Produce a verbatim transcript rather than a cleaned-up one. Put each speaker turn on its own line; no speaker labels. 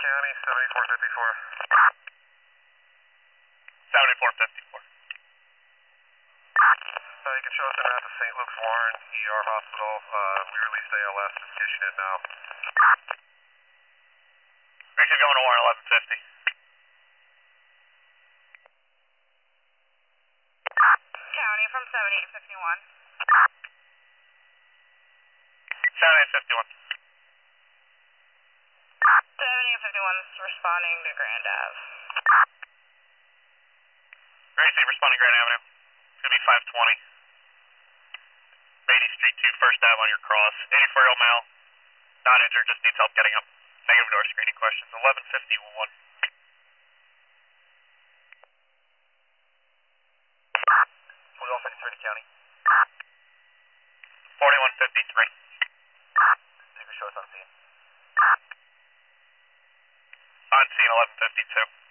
County, seventy-four fifty-four.
seventy-four fifty-four.
Uh, you can show us in at the Saint Luke's Warren E R Hospital. Uh, we released A L S, it's kitchen in now.
We should go to Warren eleven fifty.
County from seventy-eight fifty-one.
seventy-eight fifty-one.
seventy-eight fifty-one is responding to Grand Ave.
Great, so responding Grand Avenue. It's going to be five twenty. Beatty Street two, First Ave on your cross. eighty-four-year-old male. Not injured, just needs help getting up. Negative door screening questions. eleven fifty-one.
forty-one fifty-three to County.
forty-one fifty-three.
You can show us on scene.
On scene, eleven fifty-two.